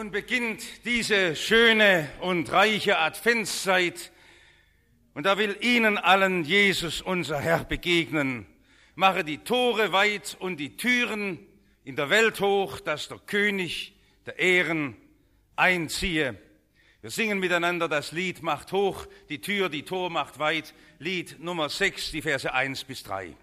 Nun beginnt diese schöne und reiche Adventszeit und da will Ihnen allen Jesus, unser Herr, begegnen. Mache die Tore weit und die Türen in der Welt hoch, dass der König der Ehren einziehe. Wir singen miteinander das Lied Macht hoch, die Tür, die Tor macht weit, Lied Nummer 6, die Verse 1 bis 3.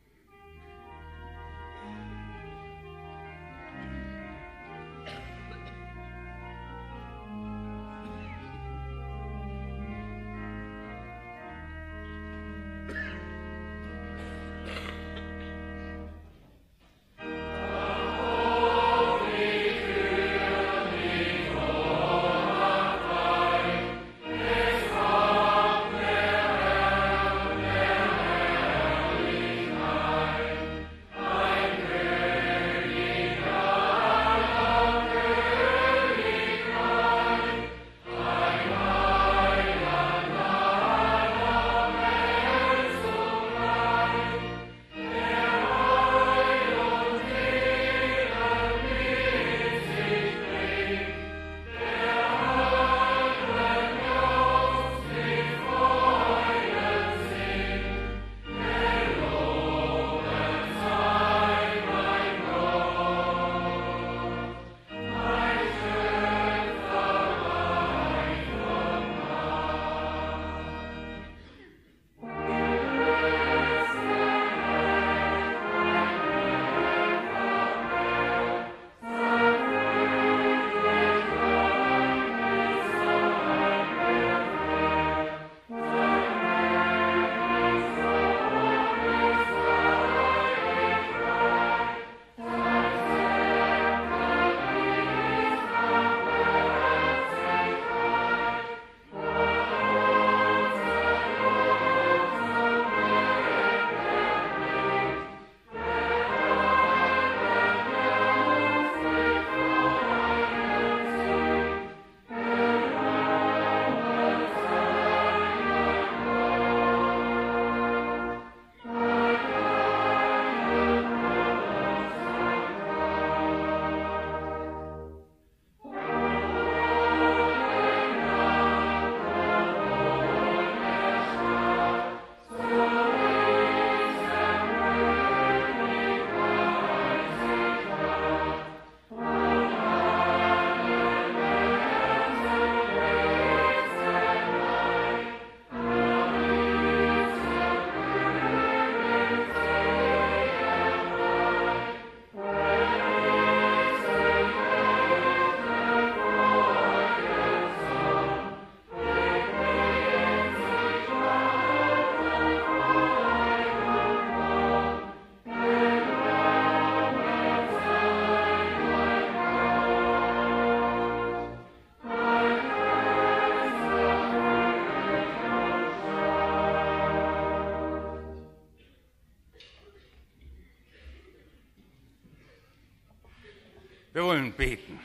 Wir wollen beten.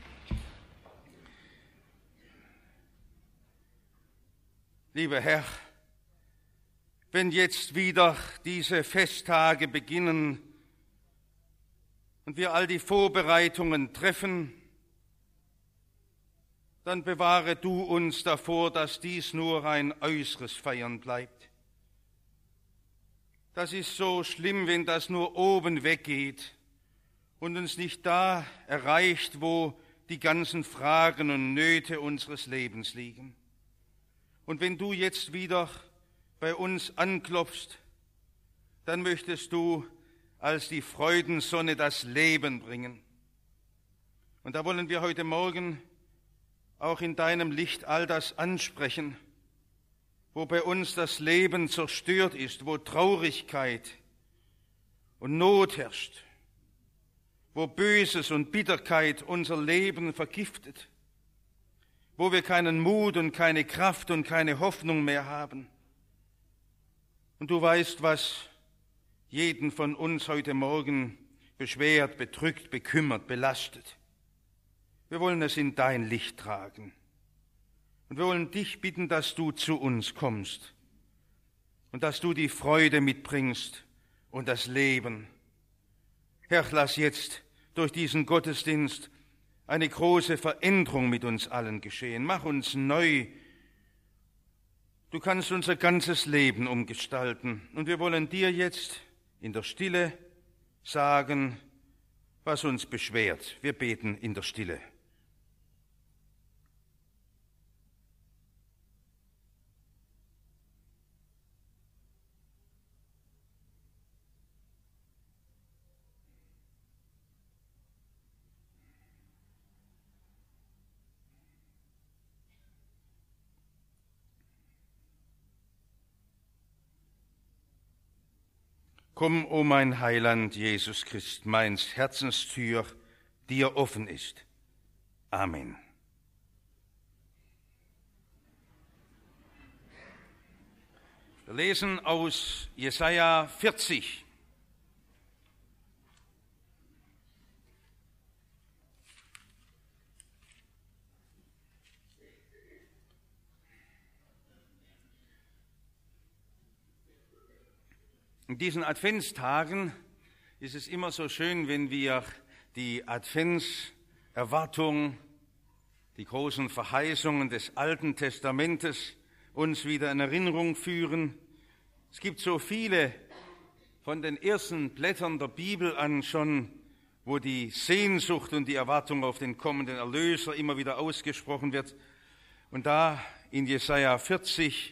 Lieber Herr, wenn jetzt wieder diese Festtage beginnen und wir all die Vorbereitungen treffen, dann bewahre du uns davor, dass dies nur ein äußeres Feiern bleibt. Das ist so schlimm, wenn das nur oben weggeht und uns nicht da erreicht, wo die ganzen Fragen und Nöte unseres Lebens liegen. Und wenn du jetzt wieder bei uns anklopfst, dann möchtest du als die Freudensonne das Leben bringen. Und da wollen wir heute Morgen auch in deinem Licht all das ansprechen, wo bei uns das Leben zerstört ist, wo Traurigkeit und Not herrscht, wo Böses und Bitterkeit unser Leben vergiftet, wo wir keinen Mut und keine Kraft und keine Hoffnung mehr haben. Und du weißt, was jeden von uns heute Morgen beschwert, bedrückt, bekümmert, belastet. Wir wollen es in dein Licht tragen. Und wir wollen dich bitten, dass du zu uns kommst und dass du die Freude mitbringst und das Leben. Herr, lass jetzt durch diesen Gottesdienst eine große Veränderung mit uns allen geschehen. Mach uns neu. Du kannst unser ganzes Leben umgestalten. Und wir wollen dir jetzt in der Stille sagen, was uns beschwert. Wir beten in der Stille. Komm, o mein Heiland, Jesus Christ, meins Herzenstür dir offen ist. Amen. Wir lesen aus Jesaja 40. In diesen Adventstagen ist es immer so schön, wenn wir die Adventserwartung, die großen Verheißungen des Alten Testamentes uns wieder in Erinnerung führen. Es gibt so viele von den ersten Blättern der Bibel an schon, wo die Sehnsucht und die Erwartung auf den kommenden Erlöser immer wieder ausgesprochen wird. Und da in Jesaja 40,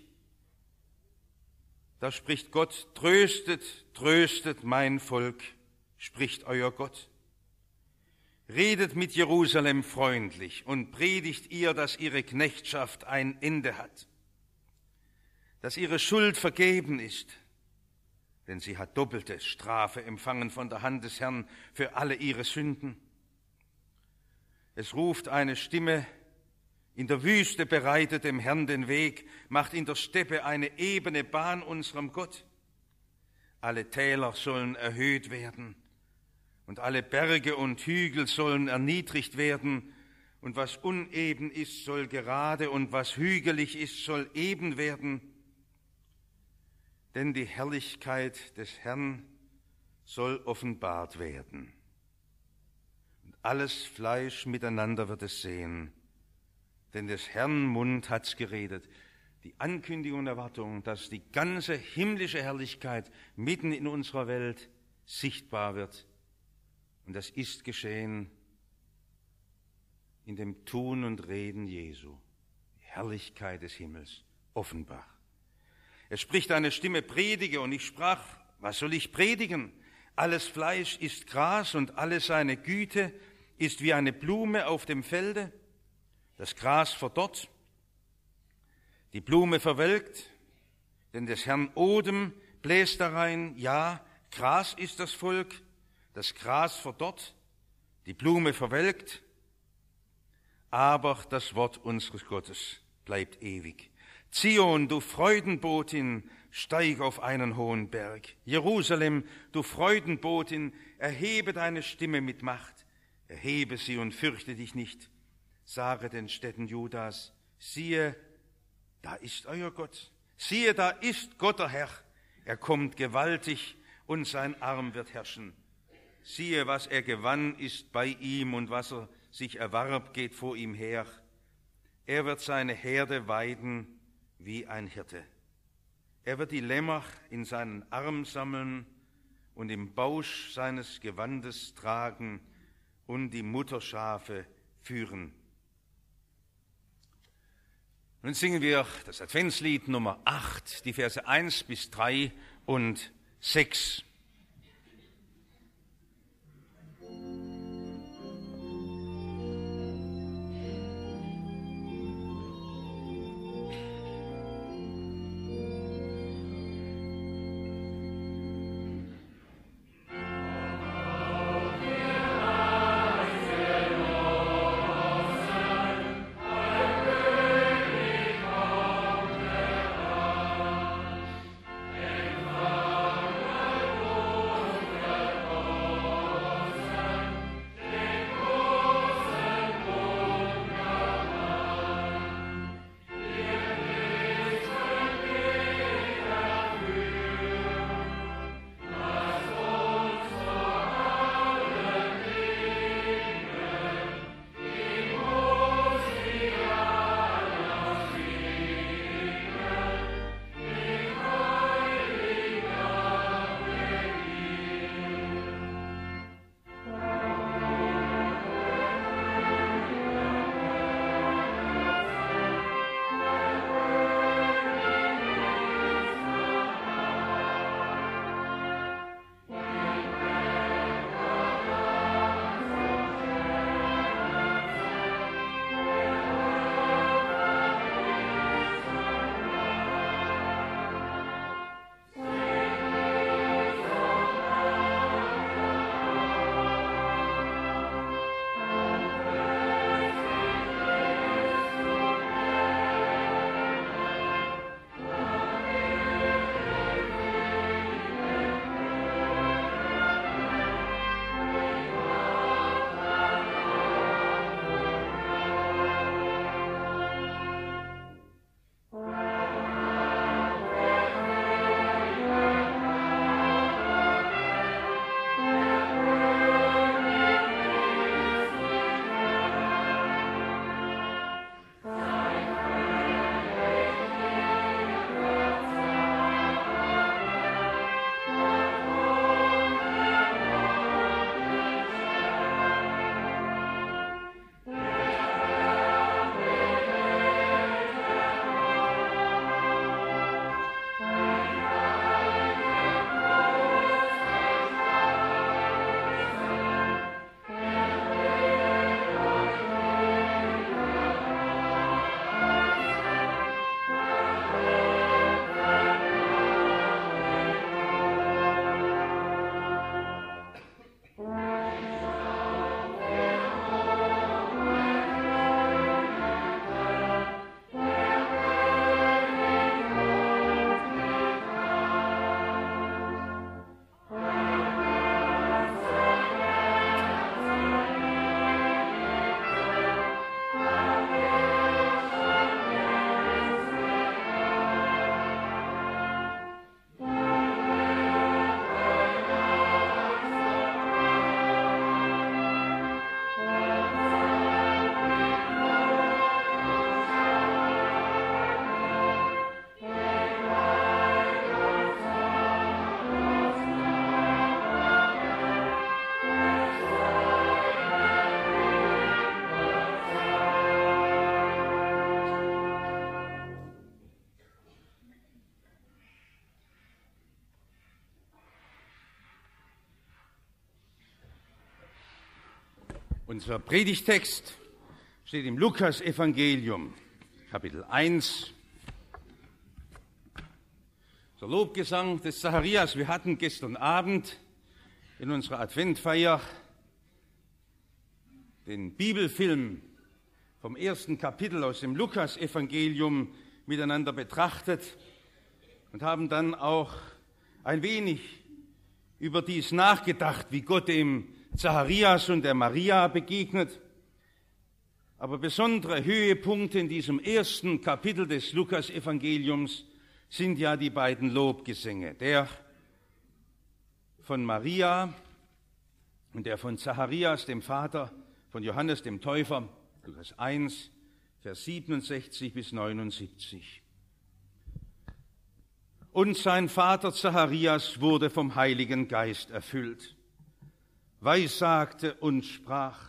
da spricht Gott: Tröstet, tröstet mein Volk, spricht euer Gott. Redet mit Jerusalem freundlich und predigt ihr, dass ihre Knechtschaft ein Ende hat, dass ihre Schuld vergeben ist, denn sie hat doppelte Strafe empfangen von der Hand des Herrn für alle ihre Sünden. Es ruft eine Stimme: In der Wüste bereitet dem Herrn den Weg, macht in der Steppe eine ebene Bahn unserem Gott. Alle Täler sollen erhöht werden und alle Berge und Hügel sollen erniedrigt werden, und was uneben ist, soll gerade, und was hügelig ist, soll eben werden. Denn die Herrlichkeit des Herrn soll offenbart werden. Und alles Fleisch miteinander wird es sehen, denn des Herrn Mund hat's geredet. Die Ankündigung und Erwartung, dass die ganze himmlische Herrlichkeit mitten in unserer Welt sichtbar wird. Und das ist geschehen in dem Tun und Reden Jesu. Die Herrlichkeit des Himmels offenbar. Es spricht eine Stimme: Predige. Und ich sprach: Was soll ich predigen? Alles Fleisch ist Gras und alle seine Güte ist wie eine Blume auf dem Felde. Das Gras verdorrt, die Blume verwelkt, denn des Herrn Odem bläst darein. Ja, Gras ist das Volk, das Gras verdorrt, die Blume verwelkt, aber das Wort unseres Gottes bleibt ewig. Zion, du Freudenbotin, steig auf einen hohen Berg. Jerusalem, du Freudenbotin, erhebe deine Stimme mit Macht. Erhebe sie und fürchte dich nicht. Sage den Städten Judas: Siehe, da ist euer Gott. Siehe, da ist Gott der Herr. Er kommt gewaltig und sein Arm wird herrschen. Siehe, was er gewann, ist bei ihm, und was er sich erwarb, geht vor ihm her. Er wird seine Herde weiden wie ein Hirte. Er wird die Lämmer in seinen Arm sammeln und im Bausch seines Gewandes tragen und die Mutterschafe führen. Nun singen wir das Adventslied Nummer 8, die Verse 1 bis 3 und 6. Unser Predigtext steht im Lukas-Evangelium, Kapitel 1. Der Lobgesang des Zacharias. Wir hatten gestern Abend in unserer Adventfeier den Bibelfilm vom ersten Kapitel aus dem Lukas-Evangelium miteinander betrachtet und haben dann auch ein wenig über dies nachgedacht, wie Gott dem Zacharias und der Maria begegnet. Aber besondere Höhepunkte in diesem ersten Kapitel des Lukas-Evangeliums sind ja die beiden Lobgesänge, der von Maria und der von Zacharias, dem Vater von Johannes dem Täufer, Lukas 1, Vers 67 bis 79. Und sein Vater Zacharias wurde vom Heiligen Geist erfüllt, weissagte und sprach: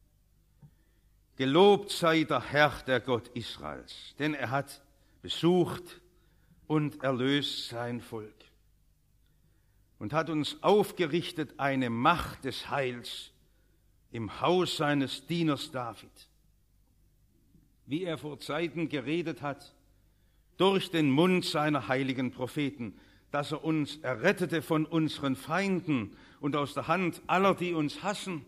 Gelobt sei der Herr, der Gott Israels, denn er hat besucht und erlöst sein Volk und hat uns aufgerichtet eine Macht des Heils im Haus seines Dieners David, wie er vor Zeiten geredet hat durch den Mund seiner heiligen Propheten, dass er uns errettete von unseren Feinden und aus der Hand aller, die uns hassen,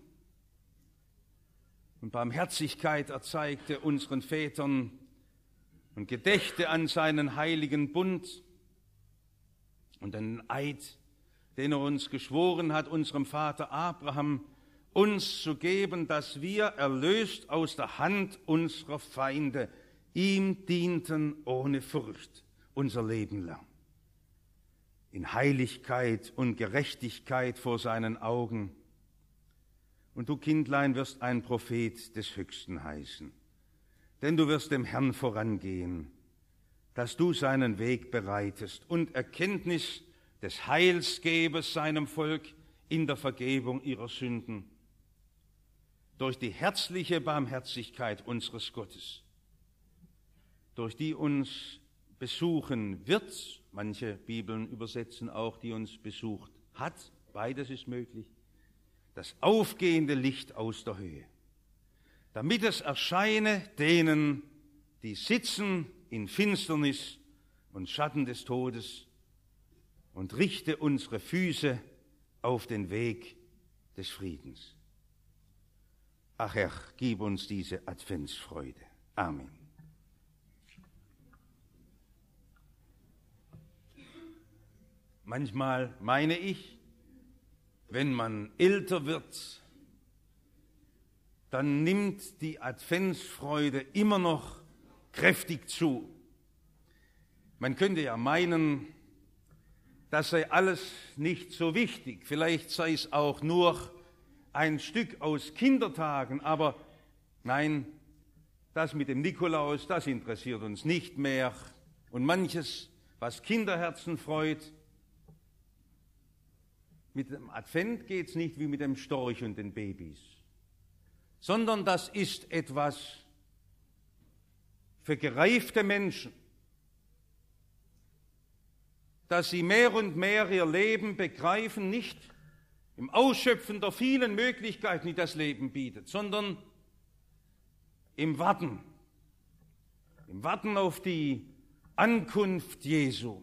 und Barmherzigkeit erzeigte unseren Vätern und gedächte an seinen heiligen Bund und den Eid, den er uns geschworen hat, unserem Vater Abraham, uns zu geben, dass wir, erlöst aus der Hand unserer Feinde, ihm dienten ohne Furcht unser Leben lang, in Heiligkeit und Gerechtigkeit vor seinen Augen. Und du, Kindlein, wirst ein Prophet des Höchsten heißen, denn du wirst dem Herrn vorangehen, dass du seinen Weg bereitest und Erkenntnis des Heilsgebers seinem Volk in der Vergebung ihrer Sünden, durch die herzliche Barmherzigkeit unseres Gottes, durch die uns besuchen wird, manche Bibeln übersetzen auch, die uns besucht hat, beides ist möglich, das aufgehende Licht aus der Höhe, damit es erscheine denen, die sitzen in Finsternis und Schatten des Todes, und richte unsere Füße auf den Weg des Friedens. Ach Herr, gib uns diese Adventsfreude. Amen. Manchmal meine ich, wenn man älter wird, dann nimmt die Adventsfreude immer noch kräftig zu. Man könnte ja meinen, das sei alles nicht so wichtig. Vielleicht sei es auch nur ein Stück aus Kindertagen, aber nein, das mit dem Nikolaus, das interessiert uns nicht mehr. Und manches, was Kinderherzen freut, mit dem Advent geht es nicht wie mit dem Storch und den Babys, sondern das ist etwas für gereifte Menschen, dass sie mehr und mehr ihr Leben begreifen, nicht im Ausschöpfen der vielen Möglichkeiten, die das Leben bietet, sondern im Warten auf die Ankunft Jesu.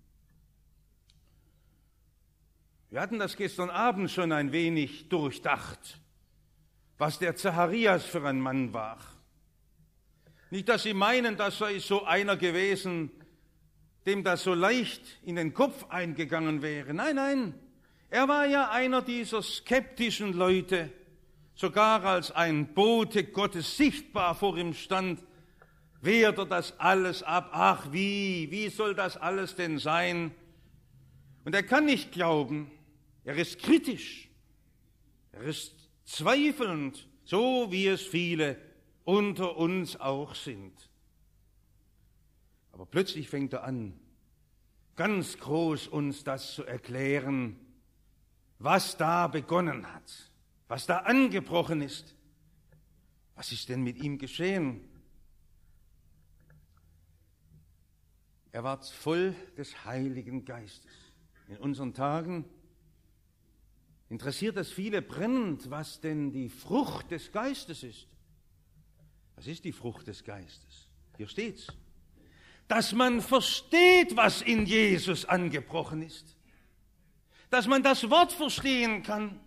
Wir hatten das gestern Abend schon ein wenig durchdacht, was der Zacharias für ein Mann war. Nicht, dass Sie meinen, das sei so einer gewesen, dem das so leicht in den Kopf eingegangen wäre. Nein, nein, er war ja einer dieser skeptischen Leute, sogar als ein Bote Gottes sichtbar vor ihm stand, wehrt er das alles ab. Ach, wie soll das alles denn sein? Und er kann nicht glauben, er ist kritisch, er ist zweifelnd, so wie es viele unter uns auch sind. Aber plötzlich fängt er an, ganz groß uns das zu erklären, was da begonnen hat, was da angebrochen ist. Was ist denn mit ihm geschehen? Er war voll des Heiligen Geistes. In unseren Tagen interessiert es viele brennend, was denn die Frucht des Geistes ist. Was ist die Frucht des Geistes? Hier steht's. Dass man versteht, was in Jesus angebrochen ist. Dass man das Wort verstehen kann.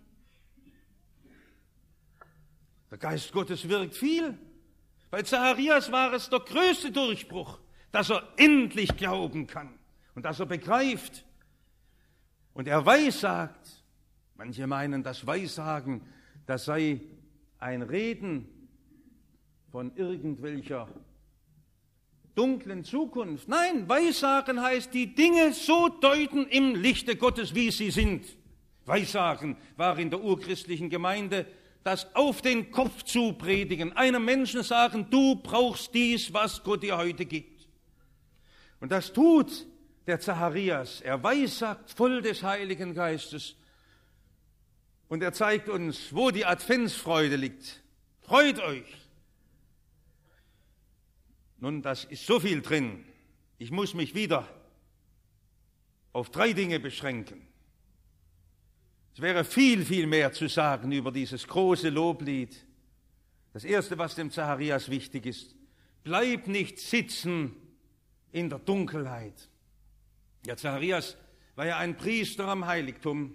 Der Geist Gottes wirkt viel. Bei Zacharias war es der größte Durchbruch, dass er endlich glauben kann und dass er begreift. Und er weissagt. Manche meinen, das Weissagen, das sei ein Reden von irgendwelcher dunklen Zukunft. Nein, Weissagen heißt, die Dinge so deuten im Lichte Gottes, wie sie sind. Weissagen war in der urchristlichen Gemeinde das auf den Kopf zu predigen, einem Menschen sagen, du brauchst dies, was Gott dir heute gibt. Und das tut der Zacharias. Er weissagt voll des Heiligen Geistes. Und er zeigt uns, wo die Adventsfreude liegt. Freut euch. Nun, das ist so viel drin. Ich muss mich wieder auf 3 Dinge beschränken. Es wäre viel, viel mehr zu sagen über dieses große Loblied. Das Erste, was dem Zacharias wichtig ist, bleib nicht sitzen in der Dunkelheit. Ja, Zacharias war ja ein Priester am Heiligtum.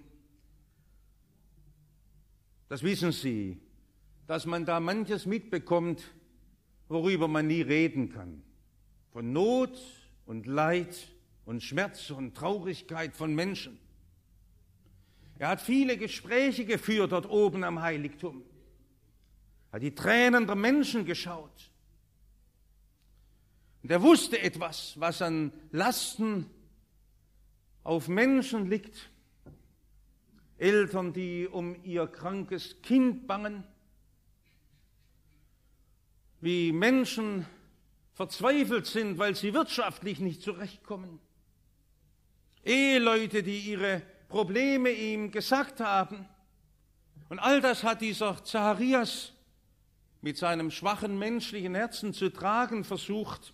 Das wissen Sie, dass man da manches mitbekommt, worüber man nie reden kann. Von Not und Leid und Schmerz und Traurigkeit von Menschen. Er hat viele Gespräche geführt dort oben am Heiligtum. Er hat die Tränen der Menschen geschaut. Und er wusste etwas, was an Lasten auf Menschen liegt. Eltern, die um ihr krankes Kind bangen. Wie Menschen verzweifelt sind, weil sie wirtschaftlich nicht zurechtkommen. Eheleute, die ihre Probleme ihm gesagt haben. Und all das hat dieser Zacharias mit seinem schwachen menschlichen Herzen zu tragen versucht.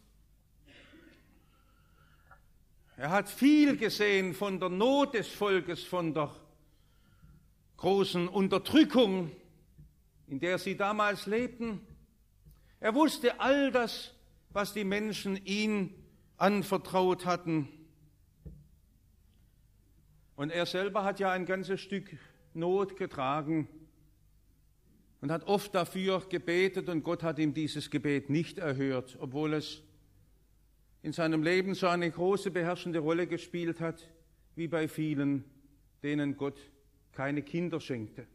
Er hat viel gesehen von der Not des Volkes, von der großen Unterdrückung, in der sie damals lebten. Er wusste all das, was die Menschen ihm anvertraut hatten. Und er selber hat ja ein ganzes Stück Not getragen und hat oft dafür gebetet und Gott hat ihm dieses Gebet nicht erhört, obwohl es in seinem Leben so eine große beherrschende Rolle gespielt hat, wie bei vielen, denen Gott keine Kinder schenkte.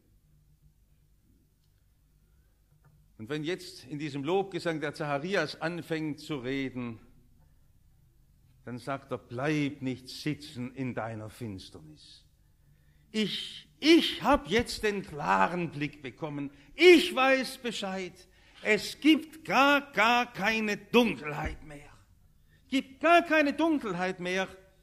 Und wenn jetzt in diesem Lobgesang der Zacharias anfängt zu reden, dann sagt er, bleib nicht sitzen in deiner Finsternis. Ich habe jetzt den klaren Blick bekommen. Ich weiß Bescheid. Es gibt gar keine Dunkelheit mehr. Es gibt gar keine Dunkelheit mehr.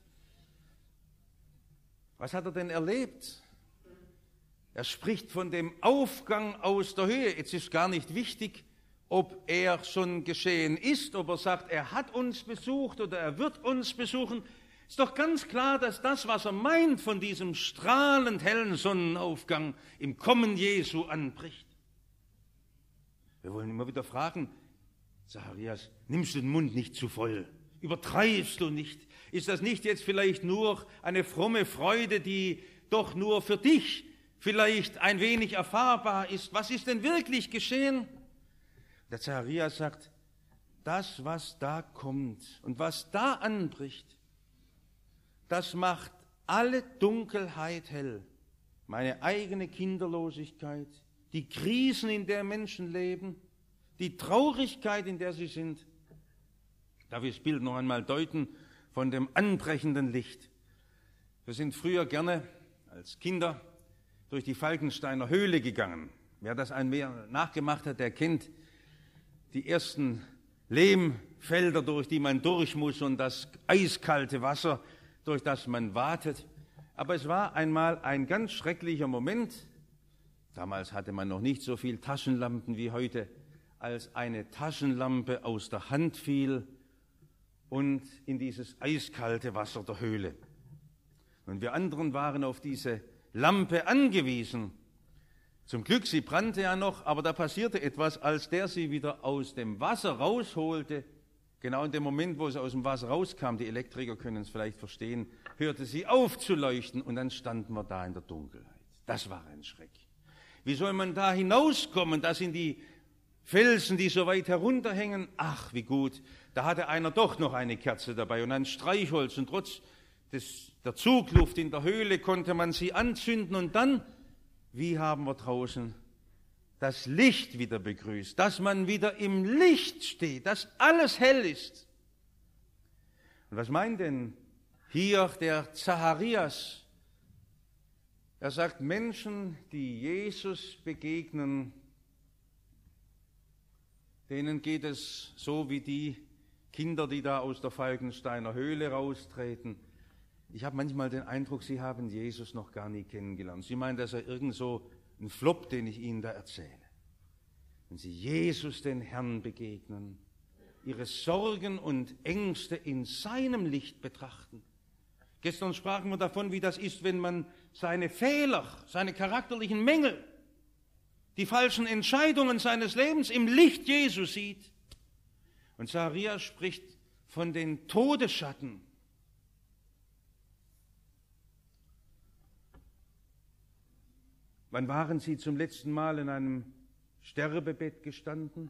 Was hat er denn erlebt? Er spricht von dem Aufgang aus der Höhe. Jetzt ist gar nicht wichtig, ob er schon geschehen ist, ob er sagt, er hat uns besucht oder er wird uns besuchen. Ist doch ganz klar, dass das, was er meint von diesem strahlend hellen Sonnenaufgang im Kommen Jesu anbricht. Wir wollen immer wieder fragen, Zacharias, nimmst du den Mund nicht zu voll? Übertreibst du nicht? Ist das nicht jetzt vielleicht nur eine fromme Freude, die doch nur für dich vielleicht ein wenig erfahrbar ist? Was ist denn wirklich geschehen? Der Zacharias sagt, das, was da kommt und was da anbricht, das macht alle Dunkelheit hell. Meine eigene Kinderlosigkeit, die Krisen, in der Menschen leben, die Traurigkeit, in der sie sind. Darf ich das Bild noch einmal deuten von dem anbrechenden Licht? Wir sind früher gerne als Kinder durch die Falkensteiner Höhle gegangen. Wer das einmal nachgemacht hat, der kennt die ersten Lehmfelder, durch die man durch muss und das eiskalte Wasser, durch das man watet. Aber es war einmal ein ganz schrecklicher Moment. Damals hatte man noch nicht so viel Taschenlampen wie heute, als eine Taschenlampe aus der Hand fiel und in dieses eiskalte Wasser der Höhle. Und wir anderen waren auf diese Lampe angewiesen. Zum Glück, sie brannte ja noch, aber da passierte etwas, als der sie wieder aus dem Wasser rausholte. Genau in dem Moment, wo sie aus dem Wasser rauskam, die Elektriker können es vielleicht verstehen, hörte sie auf zu leuchten und dann standen wir da in der Dunkelheit. Das war ein Schreck. Wie soll man da hinauskommen? Das sind die Felsen, die so weit herunterhängen. Ach, wie gut. Da hatte einer doch noch eine Kerze dabei und ein Streichholz. Und trotz der Zugluft in der Höhle konnte man sie anzünden. Und dann, wie haben wir draußen das Licht wieder begrüßt, dass man wieder im Licht steht, dass alles hell ist. Und was meint denn hier der Zacharias? Er sagt, Menschen, die Jesus begegnen, denen geht es so wie die Kinder, die da aus der Falkensteiner Höhle raustreten. Ich habe manchmal den Eindruck, sie haben Jesus noch gar nie kennengelernt. Sie meinen, dass er irgend so ein Flop, den ich Ihnen da erzähle. Wenn Sie Jesus, den Herrn, begegnen, Ihre Sorgen und Ängste in seinem Licht betrachten. Gestern sprachen wir davon, wie das ist, wenn man seine Fehler, seine charakterlichen Mängel, die falschen Entscheidungen seines Lebens im Licht Jesu sieht. Und Zacharias spricht von den Todesschatten. Wann waren Sie zum letzten Mal in einem Sterbebett gestanden?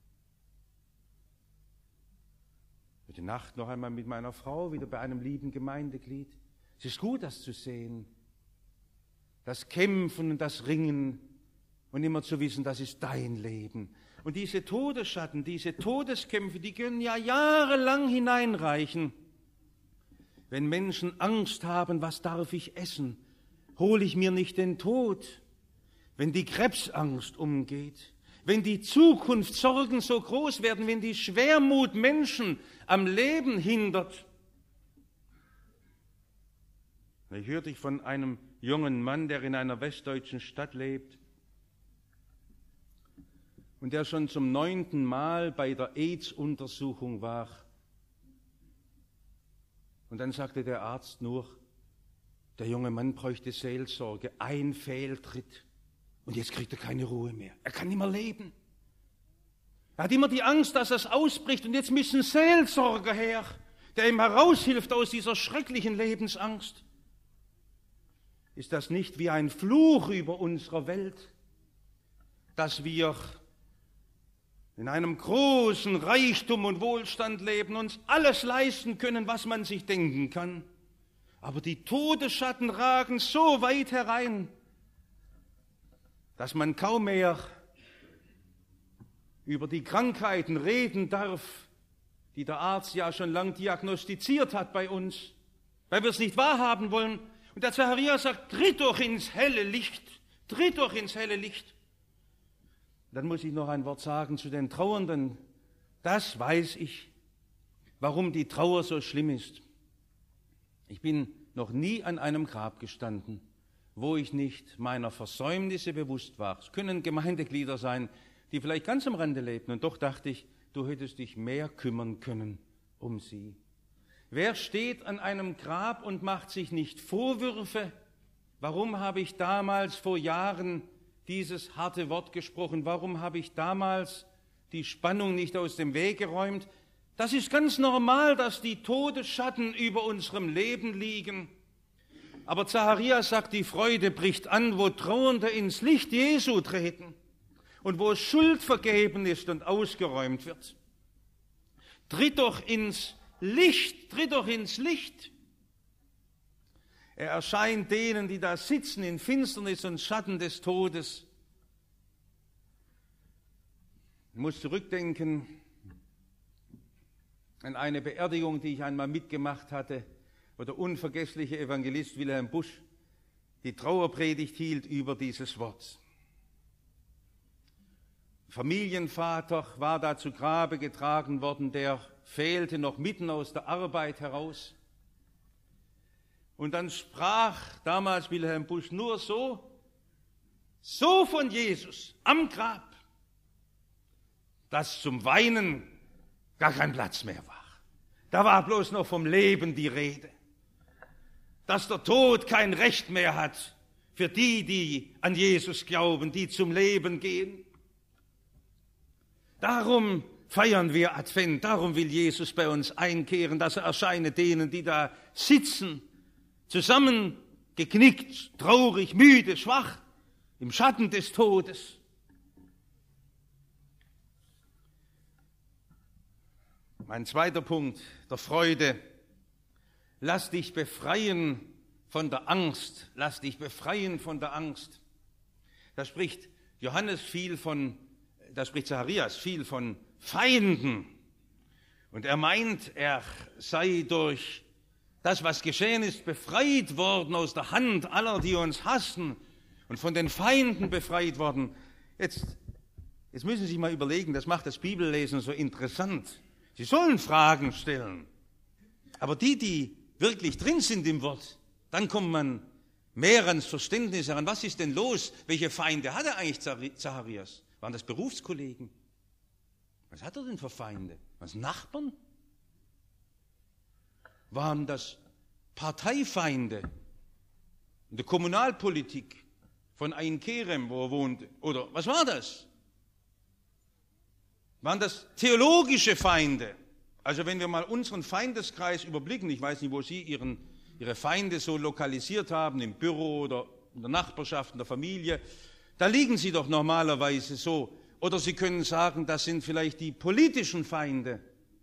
Heute Nacht noch einmal mit meiner Frau, wieder bei einem lieben Gemeindeglied. Es ist gut, das zu sehen, das Kämpfen und das Ringen und immer zu wissen, das ist dein Leben. Und diese Todesschatten, diese Todeskämpfe, die können ja jahrelang hineinreichen. Wenn Menschen Angst haben, was darf ich essen? Hole ich mir nicht den Tod? Wenn die Krebsangst umgeht, wenn die Zukunftssorgen so groß werden, wenn die Schwermut Menschen am Leben hindert. Ich hörte von einem jungen Mann, der in einer westdeutschen Stadt lebt und der schon zum 9. Mal bei der AIDS-Untersuchung war. Und dann sagte der Arzt nur, der junge Mann bräuchte Seelsorge, ein Fehltritt. Und jetzt kriegt er keine Ruhe mehr. Er kann nicht mehr leben. Er hat immer die Angst, dass es ausbricht. Und jetzt müssen Seelsorger her, der ihm heraushilft aus dieser schrecklichen Lebensangst. Ist das nicht wie ein Fluch über unserer Welt, dass wir in einem großen Reichtum und Wohlstand leben, uns alles leisten können, was man sich denken kann. Aber die Todesschatten ragen so weit herein, dass man kaum mehr über die Krankheiten reden darf, die der Arzt ja schon lang diagnostiziert hat bei uns, weil wir es nicht wahrhaben wollen. Und der Zacharias sagt, tritt doch ins helle Licht, tritt doch ins helle Licht. Dann muss ich noch ein Wort sagen zu den Trauernden. Das weiß ich, warum die Trauer so schlimm ist. Ich bin noch nie an einem Grab gestanden, wo ich nicht meiner Versäumnisse bewusst war. Es können Gemeindeglieder sein, die vielleicht ganz am Rande lebten. Und doch dachte ich, du hättest dich mehr kümmern können um sie. Wer steht an einem Grab und macht sich nicht Vorwürfe? Warum habe ich damals vor Jahren dieses harte Wort gesprochen? Warum habe ich damals die Spannung nicht aus dem Weg geräumt? Das ist ganz normal, dass die Todesschatten über unserem Leben liegen. Aber Zacharias sagt, die Freude bricht an, wo Trauernde ins Licht Jesu treten und wo Schuld vergeben ist und ausgeräumt wird. Tritt doch ins Licht, tritt doch ins Licht. Er erscheint denen, die da sitzen in Finsternis und Schatten des Todes. Ich muss zurückdenken an eine Beerdigung, die ich einmal mitgemacht hatte, wo der unvergessliche Evangelist Wilhelm Busch die Trauerpredigt hielt über dieses Wort. Familienvater war da zu Grabe getragen worden, der fehlte noch mitten aus der Arbeit heraus. Und dann sprach damals Wilhelm Busch nur so von Jesus am Grab, dass zum Weinen gar kein Platz mehr war. Da war bloß noch vom Leben die Rede. Dass der Tod kein Recht mehr hat für die, die an Jesus glauben, die zum Leben gehen. Darum feiern wir Advent, darum will Jesus bei uns einkehren, dass er erscheine denen, die da sitzen, zusammengeknickt, traurig, müde, schwach, im Schatten des Todes. Mein zweiter Punkt der Freude. Lass dich befreien von der Angst. Lass dich befreien von der Angst. Da spricht Zacharias viel von Feinden. Und er meint, er sei durch das, was geschehen ist, befreit worden aus der Hand aller, die uns hassen, und von den Feinden befreit worden. Jetzt müssen Sie sich mal überlegen, das macht das Bibellesen so interessant. Sie sollen Fragen stellen, aber die wirklich drin sind im Wort, dann kommt man mehr ans Verständnis heran. Was ist denn los? Welche Feinde hat er eigentlich, Zacharias? Waren das Berufskollegen? Was hat er denn für Feinde? Waren es Nachbarn? Waren das Parteifeinde in der Kommunalpolitik von Ain Kerem, wo er wohnte? Oder was war das? Waren das theologische Feinde? Also wenn wir mal unseren Feindeskreis überblicken, ich weiß nicht, wo Sie Ihre Feinde so lokalisiert haben, im Büro oder in der Nachbarschaft, in der Familie, da liegen sie doch normalerweise so. Oder Sie können sagen, das sind vielleicht die politischen Feinde.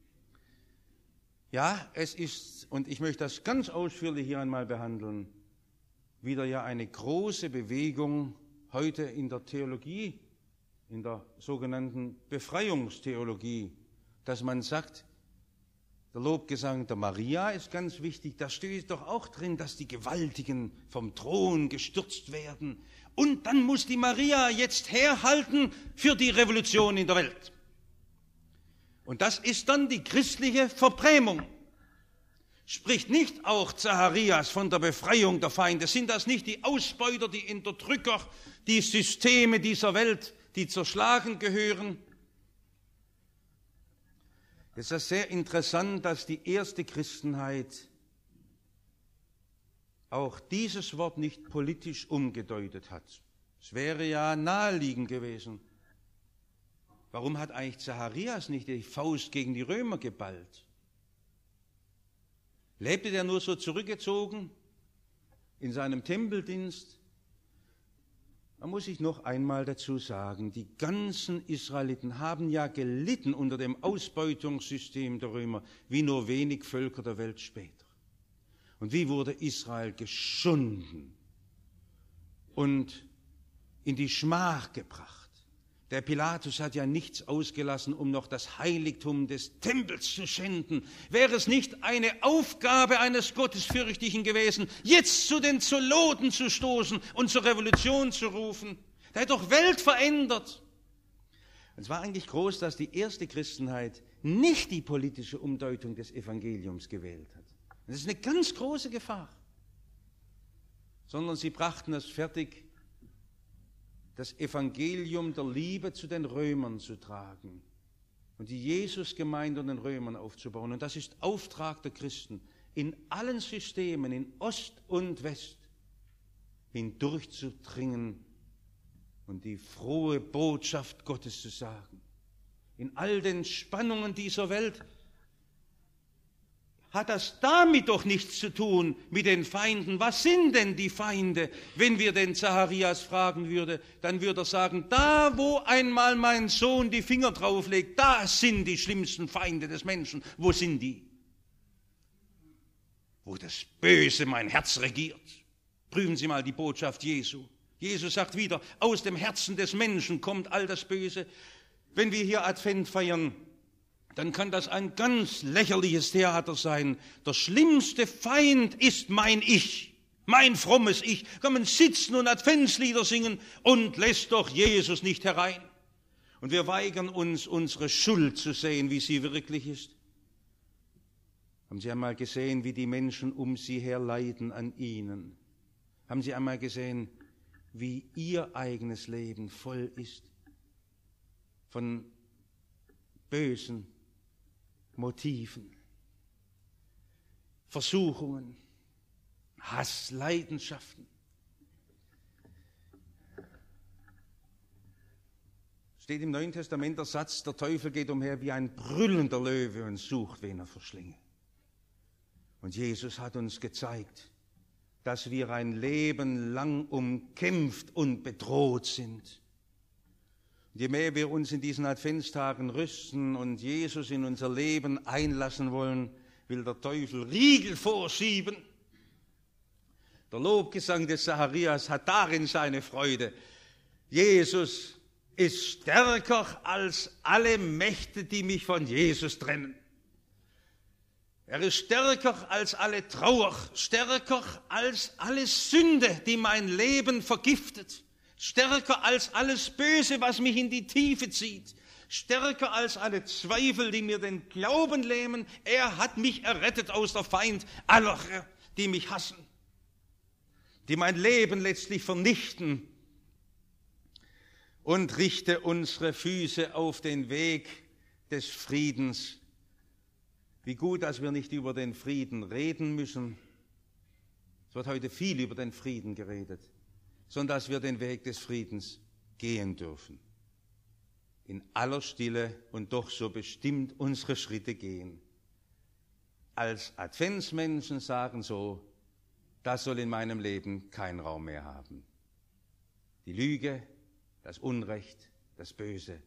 Ja, es ist, und ich möchte das ganz ausführlich hier einmal behandeln, wieder ja eine große Bewegung heute in der Theologie, in der sogenannten Befreiungstheologie, dass man sagt, der Lobgesang der Maria ist ganz wichtig, da steht doch auch drin, dass die Gewaltigen vom Thron gestürzt werden. Und dann muss die Maria jetzt herhalten für die Revolution in der Welt. Und das ist dann die christliche Verbrämung. Spricht nicht auch Zacharias von der Befreiung der Feinde? Sind das nicht die Ausbeuter, die Unterdrücker, die Systeme dieser Welt, die zerschlagen gehören? Es ist sehr interessant, dass die erste Christenheit auch dieses Wort nicht politisch umgedeutet hat. Es wäre ja naheliegend gewesen. Warum hat eigentlich Zacharias nicht die Faust gegen die Römer geballt? Lebte der nur so zurückgezogen in seinem Tempeldienst? Man muss sich noch einmal dazu sagen, die ganzen Israeliten haben ja gelitten unter dem Ausbeutungssystem der Römer, wie nur wenig Völker der Welt später. Und wie wurde Israel geschunden und in die Schmach gebracht? Der Pilatus hat ja nichts ausgelassen, um noch das Heiligtum des Tempels zu schänden. Wäre es nicht eine Aufgabe eines Gottesfürchtigen gewesen, jetzt zu den Zeloten zu stoßen und zur Revolution zu rufen? Der hat doch Welt verändert. Und es war eigentlich groß, dass die erste Christenheit nicht die politische Umdeutung des Evangeliums gewählt hat. Das ist eine ganz große Gefahr. Sondern sie brachten es fertig, das Evangelium der Liebe zu den Römern zu tragen und die Jesusgemeinde und den Römern aufzubauen. Und das ist Auftrag der Christen, in allen Systemen, in Ost und West, hindurchzudringen und die frohe Botschaft Gottes zu sagen. In all den Spannungen dieser Welt hat das damit doch nichts zu tun mit den Feinden. Was sind denn die Feinde? Wenn wir den Zacharias fragen würde, dann würde er sagen, da wo einmal mein Sohn die Finger drauflegt, da sind die schlimmsten Feinde des Menschen. Wo sind die? Wo das Böse mein Herz regiert. Prüfen Sie mal die Botschaft Jesu. Jesus sagt wieder, aus dem Herzen des Menschen kommt all das Böse. Wenn wir hier Advent feiern, dann kann das ein ganz lächerliches Theater sein. Der schlimmste Feind ist mein Ich, mein frommes Ich. Kann man sitzen und Adventslieder singen und lässt doch Jesus nicht herein. Und wir weigern uns, unsere Schuld zu sehen, wie sie wirklich ist. Haben Sie einmal gesehen, wie die Menschen um Sie her leiden an Ihnen? Haben Sie einmal gesehen, wie Ihr eigenes Leben voll ist von bösen Motiven, Versuchungen, Hass, Leidenschaften? Steht im Neuen Testament der Satz, der Teufel geht umher wie ein brüllender Löwe und sucht, wen er verschlinge. Und Jesus hat uns gezeigt, dass wir ein Leben lang umkämpft und bedroht sind. Und je mehr wir uns in diesen Adventstagen rüsten und Jesus in unser Leben einlassen wollen, will der Teufel Riegel vorschieben. Der Lobgesang des Zacharias hat darin seine Freude. Jesus ist stärker als alle Mächte, die mich von Jesus trennen. Er ist stärker als alle Trauer, stärker als alle Sünde, die mein Leben vergiftet, stärker als alles Böse, was mich in die Tiefe zieht, stärker als alle Zweifel, die mir den Glauben lähmen. Er hat mich errettet aus der Feind aller, die mich hassen, die mein Leben letztlich vernichten, und richte unsere Füße auf den Weg des Friedens. Wie gut, dass wir nicht über den Frieden reden müssen. Es wird heute viel über den Frieden geredet, sondern dass wir den Weg des Friedens gehen dürfen. In aller Stille und doch so bestimmt unsere Schritte gehen. Als Adventsmenschen sagen so, das soll in meinem Leben keinen Raum mehr haben. Die Lüge, das Unrecht, das Böse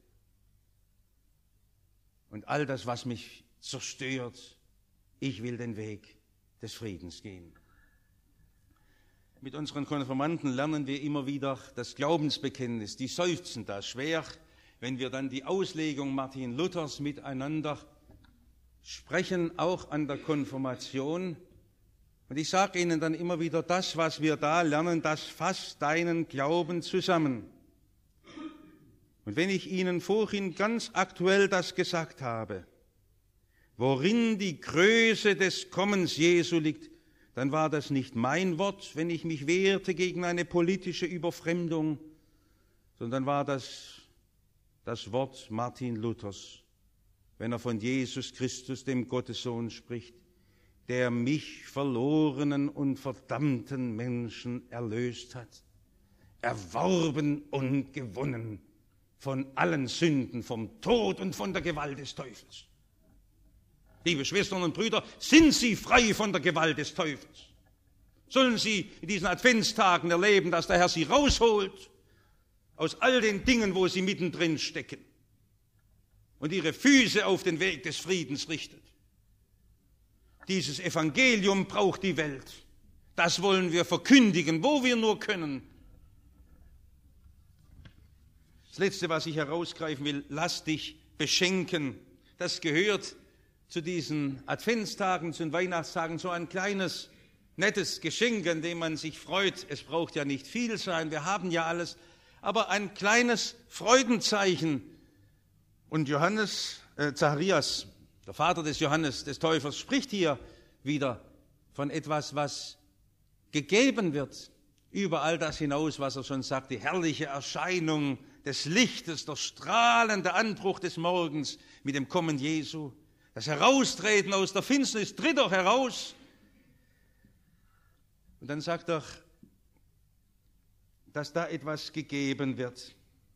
und all das, was mich zerstört. Ich will den Weg des Friedens gehen. Mit unseren Konfirmanden lernen wir immer wieder das Glaubensbekenntnis. Die seufzen da schwer, wenn wir dann die Auslegung Martin Luthers miteinander sprechen, auch an der Konfirmation. Und ich sage Ihnen dann immer wieder, das, was wir da lernen, das fasst deinen Glauben zusammen. Und wenn ich Ihnen vorhin ganz aktuell das gesagt habe, worin die Größe des Kommens Jesu liegt, dann war das nicht mein Wort, wenn ich mich wehrte gegen eine politische Überfremdung, sondern war das Wort Martin Luthers, wenn er von Jesus Christus, dem Gottessohn, spricht, der mich, verlorenen und verdammten Menschen, erlöst hat, erworben und gewonnen von allen Sünden, vom Tod und von der Gewalt des Teufels. Liebe Schwestern und Brüder, sind Sie frei von der Gewalt des Teufels? Sollen Sie in diesen Adventstagen erleben, dass der Herr Sie rausholt aus all den Dingen, wo Sie mittendrin stecken und Ihre Füße auf den Weg des Friedens richtet. Dieses Evangelium braucht die Welt. Das wollen wir verkündigen, wo wir nur können. Das Letzte, was ich herausgreifen will, lass dich beschenken. Das gehört zu diesen Adventstagen, zu den Weihnachtstagen, so ein kleines, nettes Geschenk, an dem man sich freut. Es braucht ja nicht viel sein, wir haben ja alles, aber ein kleines Freudenzeichen. Und Zacharias, der Vater des Johannes, des Täufers, spricht hier wieder von etwas, was gegeben wird, über all das hinaus, was er schon sagt, die herrliche Erscheinung des Lichtes, der strahlende Anbruch des Morgens mit dem Kommen Jesu, das Heraustreten aus der Finsternis, tritt doch heraus. Und dann sagt er, dass da etwas gegeben wird.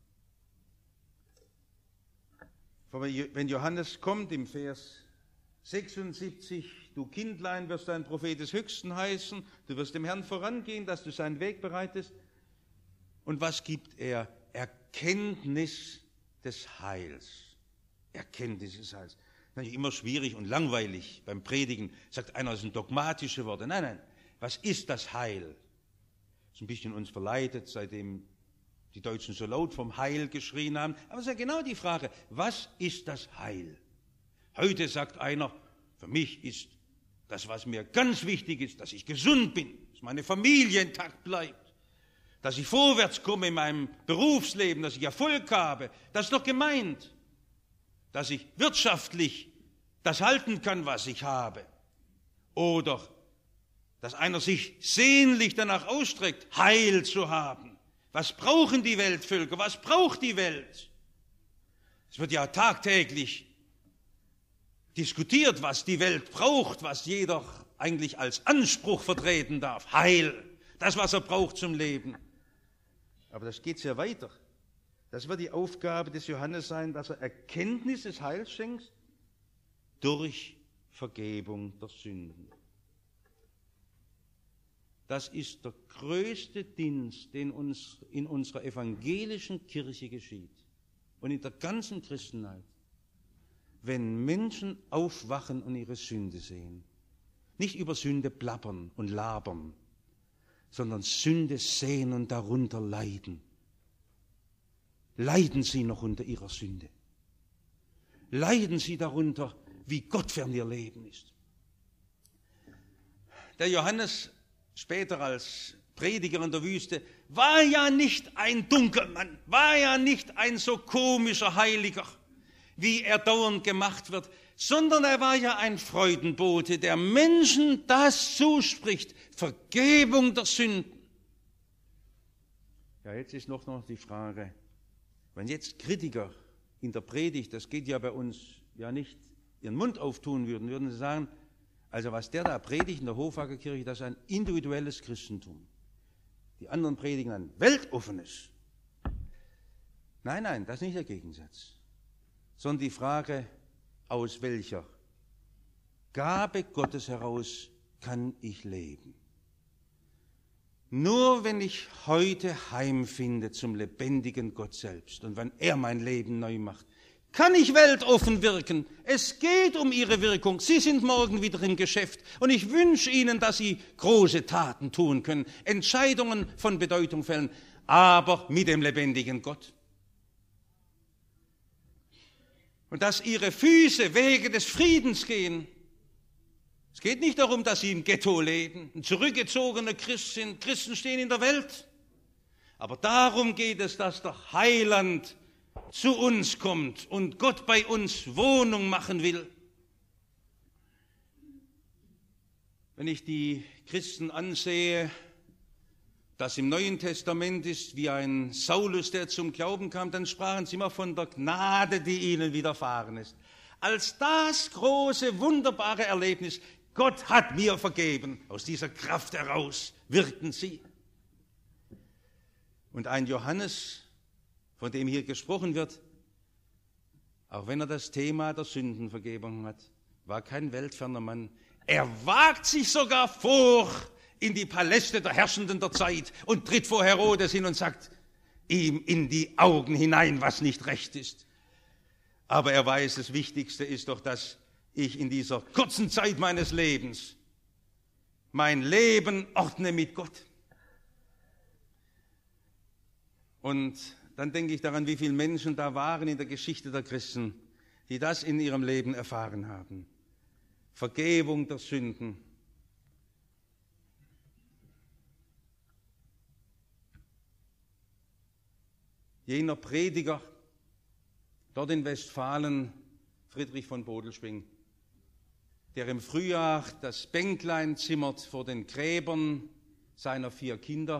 Wenn Johannes kommt im Vers 76, du Kindlein wirst ein Prophet des Höchsten heißen, du wirst dem Herrn vorangehen, dass du seinen Weg bereitest. Und was gibt er? Erkenntnis des Heils. Erkenntnis des Heils. Das ist immer schwierig und langweilig beim Predigen. Sagt einer, das sind dogmatische Worte. Nein, nein. Was ist das Heil? Das ist ein bisschen uns verleitet, seitdem die Deutschen so laut vom Heil geschrien haben. Aber es ist ja genau die Frage, was ist das Heil? Heute sagt einer, für mich ist das, was mir ganz wichtig ist, dass ich gesund bin, dass meine Familie intakt bleibt, dass ich vorwärts komme in meinem Berufsleben, dass ich Erfolg habe. Das ist doch gemeint, dass ich wirtschaftlich das halten kann, was ich habe. Oder dass einer sich sehnlich danach ausstreckt, Heil zu haben. Was brauchen die Weltvölker? Was braucht die Welt? Es wird ja tagtäglich diskutiert, was die Welt braucht, was jeder eigentlich als Anspruch vertreten darf. Heil, das, was er braucht zum Leben. Aber das geht sehr weiter. Das wird die Aufgabe des Johannes sein, dass er Erkenntnis des Heils schenkt durch Vergebung der Sünden. Das ist der größte Dienst, den uns in unserer evangelischen Kirche geschieht und in der ganzen Christenheit, wenn Menschen aufwachen und ihre Sünde sehen. Nicht über Sünde plappern und labern, sondern Sünde sehen und darunter leiden. Leiden sie noch unter ihrer Sünde? Leiden sie darunter, wie gottfern ihr Leben ist? Der Johannes, später als Prediger in der Wüste, war ja nicht ein Dunkelmann, war ja nicht ein so komischer Heiliger, wie er dauernd gemacht wird, sondern er war ja ein Freudenbote, der Menschen das zuspricht, Vergebung der Sünden. Ja, jetzt ist noch die Frage, wenn jetzt Kritiker in der Predigt, das geht ja bei uns ja nicht, ihren Mund auftun würden sie sagen, also was der da predigt in der Hofacker Kirche, das ist ein individuelles Christentum. Die anderen predigen ein weltoffenes. Nein, das ist nicht der Gegensatz, sondern die Frage, aus welcher Gabe Gottes heraus kann ich leben? Nur wenn ich heute heimfinde zum lebendigen Gott selbst und wenn er mein Leben neu macht, kann ich weltoffen wirken. Es geht um ihre Wirkung. Sie sind morgen wieder im Geschäft und ich wünsche Ihnen, dass Sie große Taten tun können, Entscheidungen von Bedeutung fällen, aber mit dem lebendigen Gott. Und dass Ihre Füße Wege des Friedens gehen. Es geht nicht darum, dass Sie im Ghetto leben, ein zurückgezogener Christ sind. Christen stehen in der Welt. Aber darum geht es, dass der Heiland zu uns kommt und Gott bei uns Wohnung machen will. Wenn ich die Christen ansehe, das im Neuen Testament ist wie ein Saulus, der zum Glauben kam, dann sprachen sie immer von der Gnade, die ihnen widerfahren ist. Als das große, wunderbare Erlebnis, Gott hat mir vergeben, aus dieser Kraft heraus wirkten sie. Und ein Johannes, von dem hier gesprochen wird, auch wenn er das Thema der Sündenvergebung hat, war kein weltferner Mann. Er wagt sich sogar vor in die Paläste der Herrschenden der Zeit und tritt vor Herodes hin und sagt ihm in die Augen hinein, was nicht recht ist. Aber er weiß, das Wichtigste ist doch, dass ich in dieser kurzen Zeit meines Lebens mein Leben ordne mit Gott. Und dann denke ich daran, wie viele Menschen da waren in der Geschichte der Christen, die das in ihrem Leben erfahren haben. Vergebung der Sünden. Jener Prediger, dort in Westfalen, Friedrich von Bodelschwingh, der im Frühjahr das Bänklein zimmert vor den Gräbern seiner 4 Kinder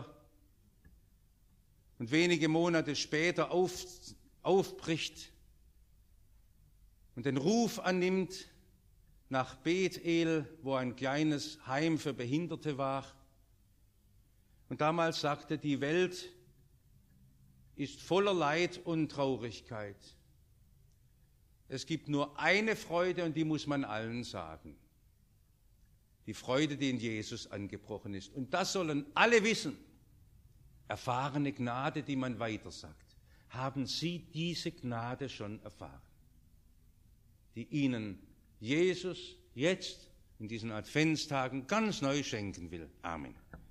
und wenige Monate später aufbricht und den Ruf annimmt nach Bethel, wo ein kleines Heim für Behinderte war. Und damals sagte, die Welt ist voller Leid und Traurigkeit. Es gibt nur eine Freude und die muss man allen sagen. Die Freude, die in Jesus angebrochen ist. Und das sollen alle wissen. Erfahrene Gnade, die man weitersagt. Haben Sie diese Gnade schon erfahren, die Ihnen Jesus jetzt in diesen Adventstagen ganz neu schenken will? Amen.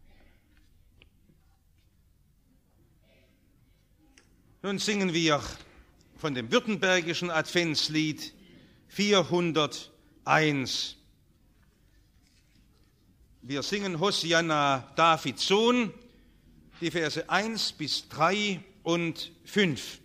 Nun singen wir von dem württembergischen Adventslied 401. Wir singen Hosianna, Davids Sohn, die Verse 1 bis 3 und 5.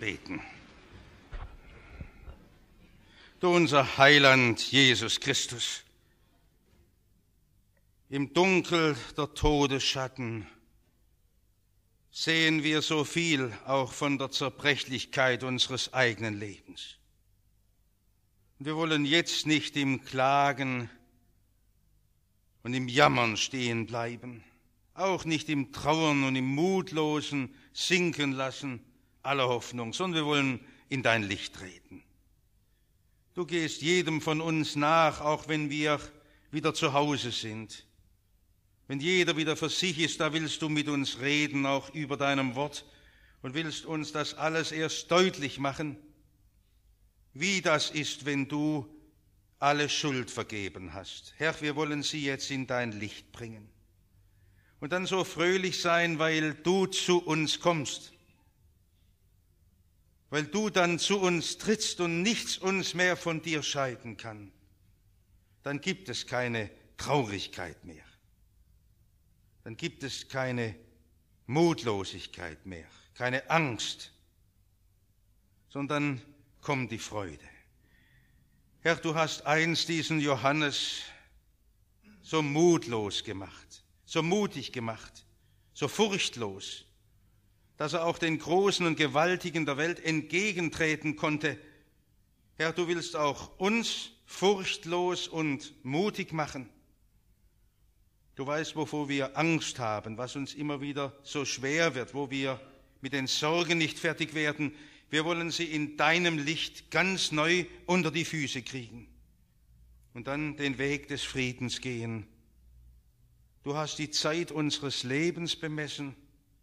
beten. Du unser Heiland Jesus Christus, im Dunkel der Todesschatten sehen wir so viel auch von der Zerbrechlichkeit unseres eigenen Lebens. Wir wollen jetzt nicht im Klagen und im Jammern stehen bleiben, auch nicht im Trauern und im Mutlosen sinken lassen aller Hoffnung, sondern wir wollen in dein Licht treten. Du gehst jedem von uns nach, auch wenn wir wieder zu Hause sind. Wenn jeder wieder für sich ist, da willst du mit uns reden, auch über deinem Wort, und willst uns das alles erst deutlich machen, wie das ist, wenn du alle Schuld vergeben hast. Herr, wir wollen sie jetzt in dein Licht bringen. Und dann so fröhlich sein, weil du zu uns kommst. Weil du dann zu uns trittst und nichts uns mehr von dir scheiden kann. Dann gibt es keine Traurigkeit mehr. Dann gibt es keine Mutlosigkeit mehr, keine Angst, sondern kommt die Freude. Herr, du hast einst diesen Johannes so mutlos gemacht, so mutig gemacht, so furchtlos, dass er auch den Großen und Gewaltigen der Welt entgegentreten konnte. Herr, du willst auch uns furchtlos und mutig machen. Du weißt, wovor wir Angst haben, was uns immer wieder so schwer wird, wo wir mit den Sorgen nicht fertig werden. Wir wollen sie in deinem Licht ganz neu unter die Füße kriegen und dann den Weg des Friedens gehen. Du hast die Zeit unseres Lebens bemessen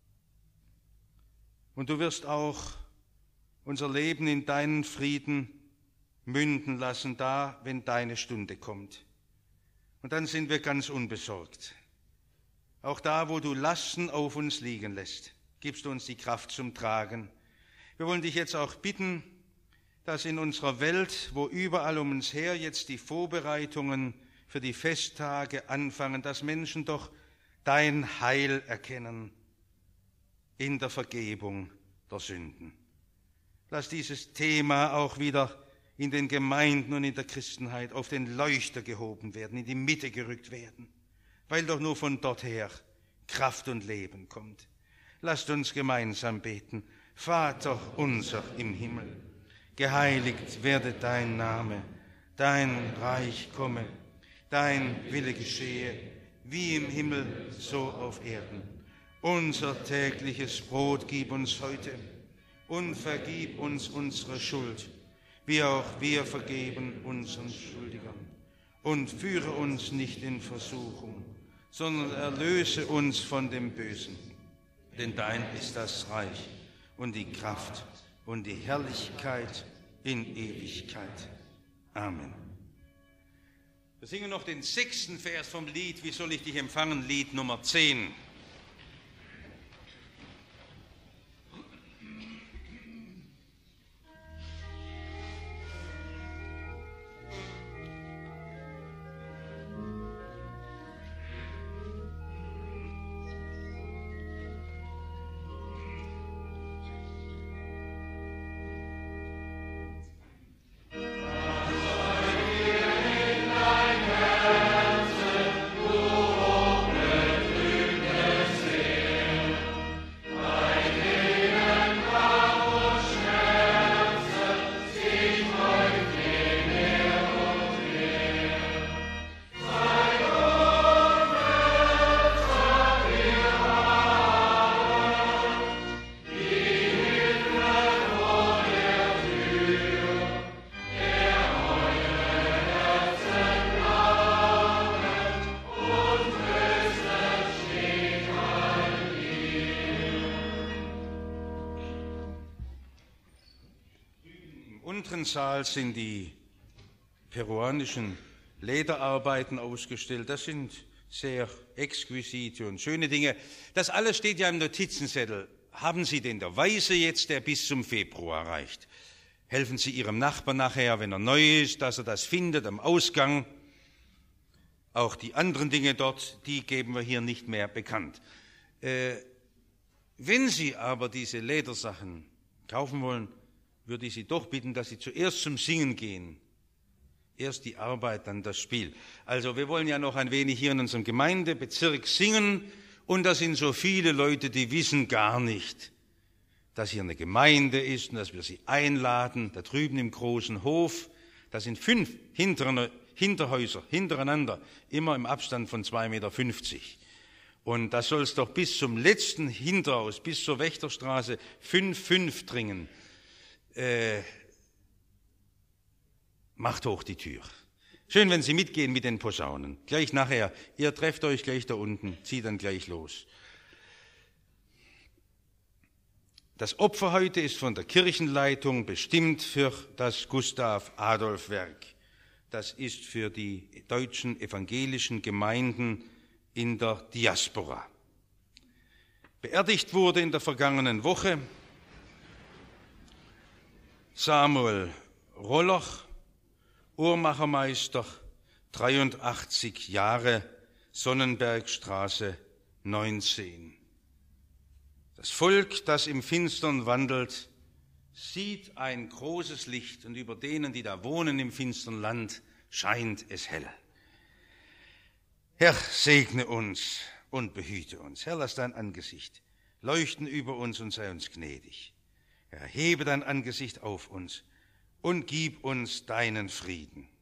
und du wirst auch unser Leben in deinen Frieden münden lassen, da, wenn deine Stunde kommt. Und dann sind wir ganz unbesorgt. Auch da, wo du Lasten auf uns liegen lässt, gibst du uns die Kraft zum Tragen. Wir wollen dich jetzt auch bitten, dass in unserer Welt, wo überall um uns her jetzt die Vorbereitungen für die Festtage anfangen, dass Menschen doch dein Heil erkennen in der Vergebung der Sünden. Lass dieses Thema auch wieder in den Gemeinden und in der Christenheit auf den Leuchter gehoben werden, in die Mitte gerückt werden, weil doch nur von dort her Kraft und Leben kommt. Lasst uns gemeinsam beten. Vater unser im Himmel, geheiligt werde dein Name, dein Reich komme, dein Wille geschehe, wie im Himmel, so auf Erden. Unser tägliches Brot gib uns heute und vergib uns unsere Schuld, wie auch wir vergeben unseren Schuldigern. Und führe uns nicht in Versuchung, sondern erlöse uns von dem Bösen. Denn dein ist das Reich und die Kraft und die Herrlichkeit in Ewigkeit. Amen. Wir singen noch den 6. Vers vom Lied, Wie soll ich dich empfangen? Lied Nummer 10. Im Saal sind die peruanischen Lederarbeiten ausgestellt. Das sind sehr exquisite und schöne Dinge. Das alles steht ja im Notizenzettel. Haben Sie den der Weise jetzt, der bis zum Februar reicht? Helfen Sie Ihrem Nachbarn nachher, wenn er neu ist, dass er das findet am Ausgang. Auch die anderen Dinge dort, die geben wir hier nicht mehr bekannt. Wenn Sie aber diese Ledersachen kaufen wollen, würde ich Sie doch bitten, dass Sie zuerst zum Singen gehen. Erst die Arbeit, dann das Spiel. Also wir wollen ja noch ein wenig hier in unserem Gemeindebezirk singen und da sind so viele Leute, die wissen gar nicht, dass hier eine Gemeinde ist und dass wir sie einladen, da drüben im großen Hof. Da sind 5 Hinterhäuser hintereinander, immer im Abstand von 2,50 Meter. Und da soll es doch bis zum letzten Hinterhaus, bis zur Wächterstraße 5,5 dringen. Macht hoch die Tür. Schön, wenn Sie mitgehen mit den Posaunen. Gleich nachher, ihr trefft euch gleich da unten, zieht dann gleich los. Das Opfer heute ist von der Kirchenleitung bestimmt für das Gustav-Adolf-Werk. Das ist für die deutschen evangelischen Gemeinden in der Diaspora. Beerdigt wurde in der vergangenen Woche Samuel Roller, Uhrmachermeister, 83 Jahre, Sonnenbergstraße 19. Das Volk, das im Finstern wandelt, sieht ein großes Licht und über denen, die da wohnen im finstern Land, scheint es hell. Herr, segne uns und behüte uns. Herr, lass dein Angesicht leuchten über uns und sei uns gnädig. Herr, hebe dein Angesicht auf uns und gib uns deinen Frieden.